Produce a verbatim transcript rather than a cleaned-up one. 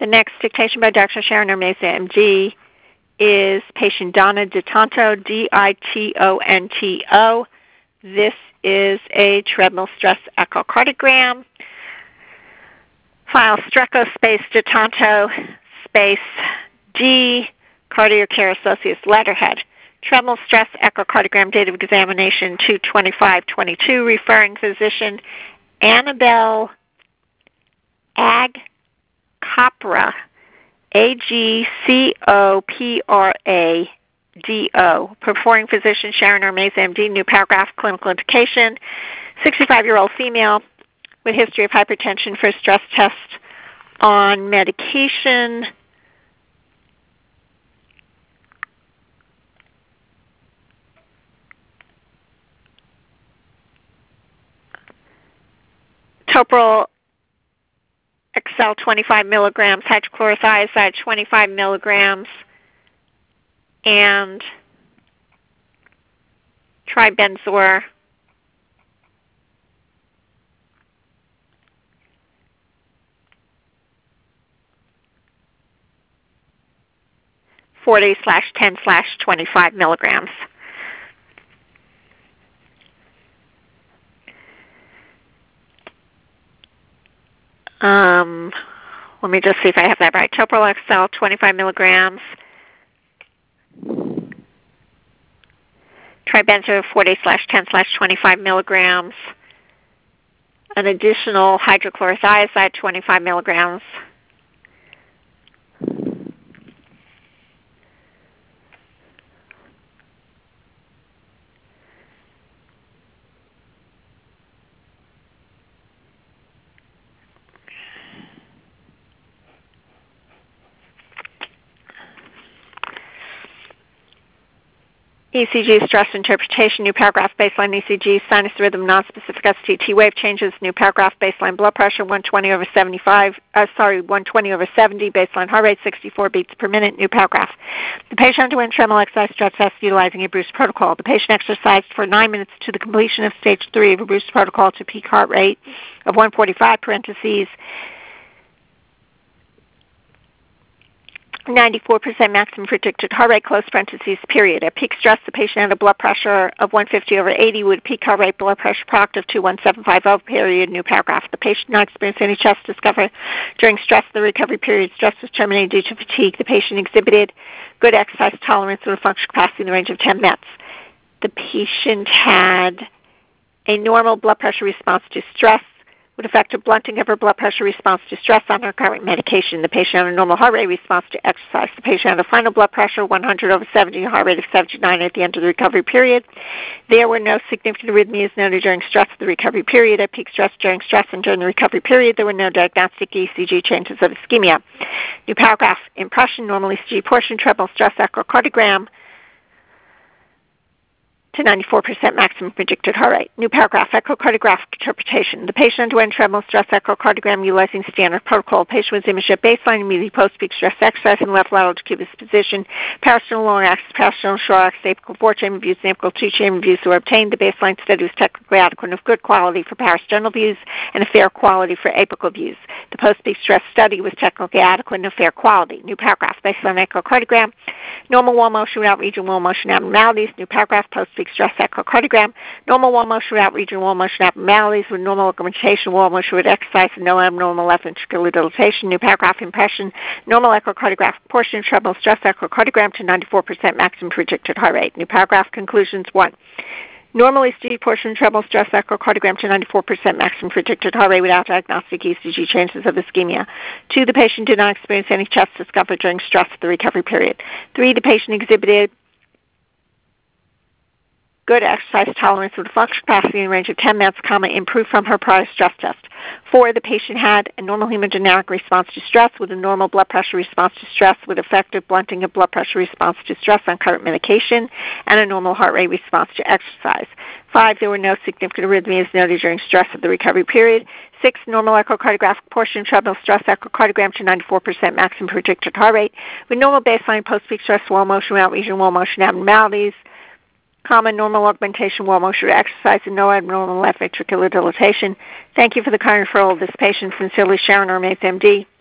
The next dictation by Doctor Sharon Armeza, M D, is patient Donna DiTonto, D I T O N T O. This is a treadmill stress echocardiogram. File Strecco space DiTonto space D, CardioCare Associates letterhead. Treadmill stress echocardiogram, date of examination two twenty-five twenty-two, referring physician Annabelle Agcopra, A G C O P R A D O. Performing physician Sharon Armeza, M D, new paragraph, clinical indication, sixty-five-year-old female with history of hypertension, first stress test on medication. Toprol Excel twenty-five milligrams, hydrochlorothiazide twenty-five milligrams, and tribenzor forty slash ten slash twenty-five milligrams. Um, let me just see if I have that right. Toprol X L, twenty-five milligrams. Tribenzor, forty slash ten slash twenty-five milligrams. An additional hydrochlorothiazide, twenty-five milligrams. E C G stress interpretation, new paragraph, baseline E C G, sinus rhythm, nonspecific S T T wave changes, new paragraph, baseline blood pressure, one twenty over seventy-five, uh, sorry, one twenty over seventy, baseline heart rate, sixty-four beats per minute, new paragraph. The patient underwent treadmill exercise stress test utilizing a Bruce protocol. The patient exercised for nine minutes to the completion of stage three of a Bruce protocol to peak heart rate of one forty-five, parentheses, ninety-four percent maximum predicted heart rate, close parentheses, period. At peak stress, the patient had a blood pressure of one fifty over eighty with peak heart rate blood pressure product of two one seven five zero, period, new paragraph. The patient did not experience any chest discomfort during stress. The recovery period stress was terminated due to fatigue. The patient exhibited good exercise tolerance with a functional capacity in the range of ten mets. The patient had a normal blood pressure response to stress with effective blunting of her blood pressure response to stress on her current medication. The patient had a normal heart rate response to exercise. The patient had a final blood pressure one hundred over seventy, heart rate of seventy-nine at the end of the recovery period. There were no significant arrhythmias noted during stress of the recovery period. At peak stress, during stress, and during the recovery period, there were no diagnostic E C G changes of ischemia. New paragraph, impression, normal E C G portion, treadmill stress echocardiogram to ninety-four percent maximum predicted heart rate. New paragraph, echocardiographic interpretation. The patient underwent treadmill stress echocardiogram utilizing standard protocol. The patient was imaged at baseline, immediately post-peak stress exercise in left lateral decubus position. Parasternal long axis, parasternal short axis, apical four-chamber views, and apical two-chamber views were obtained. The baseline study was technically adequate and of good quality for parasternal views and of fair quality for apical views. The post-peak stress study was technically adequate and of fair quality. New paragraph, baseline echocardiogram. Normal wall motion without regional wall motion abnormalities. New paragraph, post-peak stress echocardiogram. Normal wall motion without regional wall motion abnormalities with normal augmentation, wall motion with exercise, and no abnormal left ventricular dilatation. New paragraph, impression. Normal echocardiographic portion, treadmill stress echocardiogram to ninety-four percent maximum predicted heart rate. New paragraph, conclusions. One. Normal E C G portion, treadmill stress echocardiogram to ninety-four percent maximum predicted heart rate without diagnostic E C G changes of ischemia. Two, the patient did not experience any chest discomfort during stress of the recovery period. Three, the patient exhibited good exercise tolerance with a functional capacity in the range of ten mets, comma, improved from her prior stress test. Four, the patient had a normal hemodynamic response to stress with a normal blood pressure response to stress with effective blunting of blood pressure response to stress on current medication and a normal heart rate response to exercise. Five, there were no significant arrhythmias noted during stress of the recovery period. Six, normal echocardiographic portion, treadmill stress echocardiogram to ninety-four percent maximum predicted heart rate with normal baseline post-peak stress wall motion without regional wall motion abnormalities, common normal augmentation, wall motion exercise, and no abnormal left ventricular dilatation. Thank you for the kind referral of this patient. Sincerely, Sharon Armeza, M D.